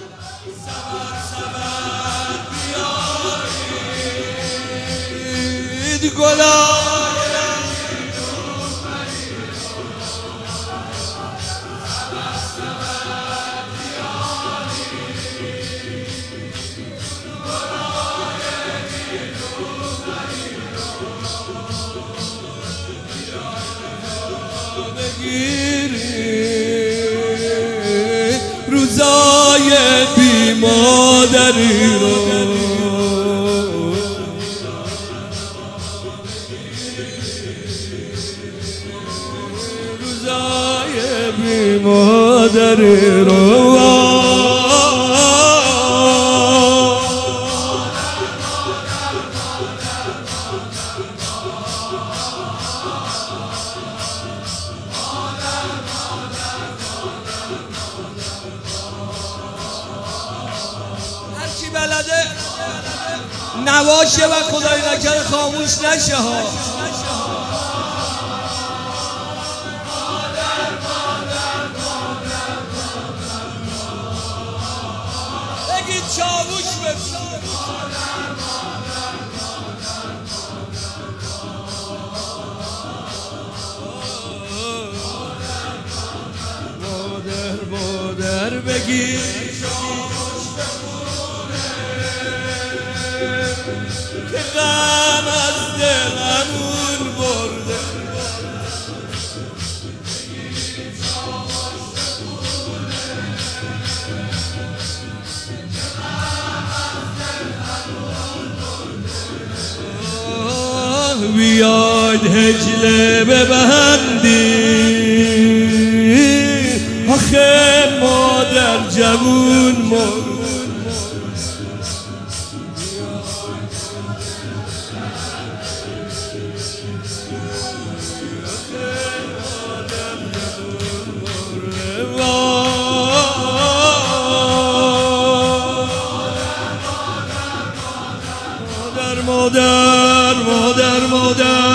بیارید گلای بگیرید روزای بی مادری رو، روزای بی مادری رو. هرکی بلده نواشه و خدای نکرده خاموش نشه ها. بگید چاووش بپسید. مادر بگیر که غم از دلمون برده. بیاید هجله ببندید آخه مادر جوون مرد. مادر